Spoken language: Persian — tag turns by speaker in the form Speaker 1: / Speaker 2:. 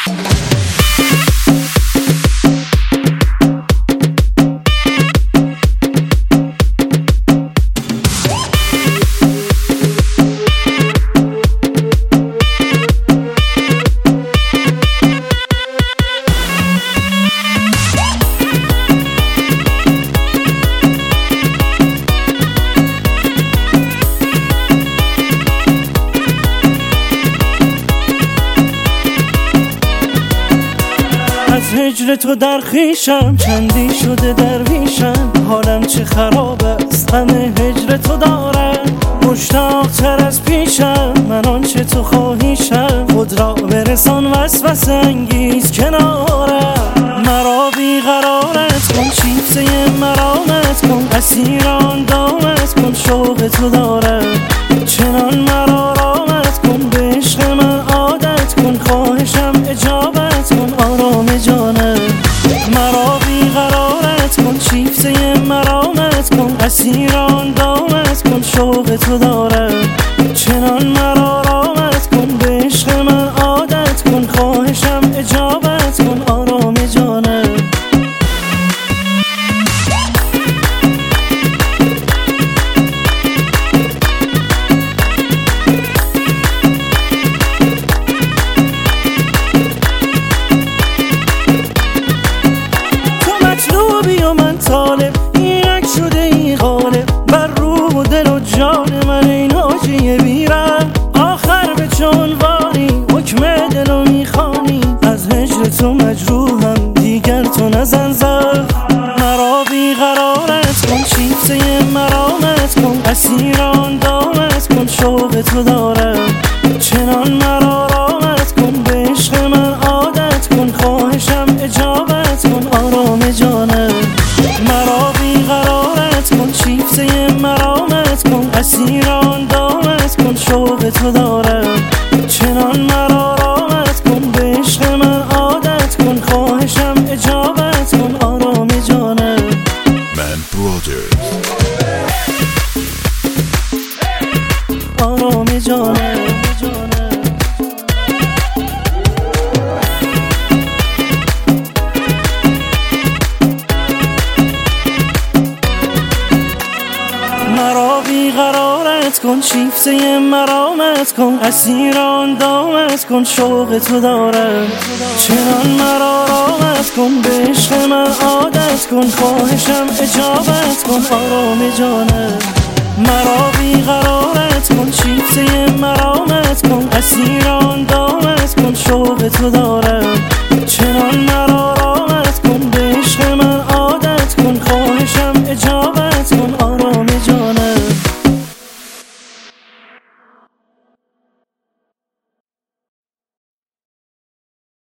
Speaker 1: از هجر تو در خویشم چندی شده درویشم، حالم چه خراب است غم هجر تو دارم. مشتاق تر از پیشم من آنچه تو خواهیشم، خود را برسان وسوسه انگیز کنارم. مرا بیقرارت کن، شیفته مرامت کن، اسیر آن دامت کن، شوق تو دارم. چنان مرا رامت کن، به عشق من عادت کن، خواهشم اجابت کن آرام جانم. مرا بیقرارت کن، شیفته مرامت کن، اسیر آن دامت کن، شوق تو دارم. چنان مرا رامت کن، به عشق من عادت کن، خواهشم اجابت کن آرام جانم. طالب اینک شده ای غالب بر روح و دل و جان من، این حاجی بیرم آخر به چنوانی حکم دلو میخوانی. از هجر تو مجروحم دیگر تو نزن زخم. مرا بیقرارت کن، شیفته مرامت کن، اسیر آن دامت کن، شوق تو دارم. چنان مرا رامت کن، به عشق من عادت کن، خواهشم اجابت کن آرام جانم. مرا بیقرارت کن، شیفته مرامت کن، اسیر آن دامت کن، شوق تو دارم. چنان مرا رامت کن، به عشق من عادت کن، خواهشم اجابت کن آرام جانم.
Speaker 2: Man Brothers
Speaker 1: آرام جانم. مرا بیقرارت کن، شیفته مرامت کن، اسیر آن دامت کن، شوق تو دارم. چنان مرا رامت کن، به عشق من عادت کن، خواهشم اجابت کن آرام جانم. مرا بیقرارت کن، شیفته مرامت کن، اسیر آن دامت کن، شوق تو دارم.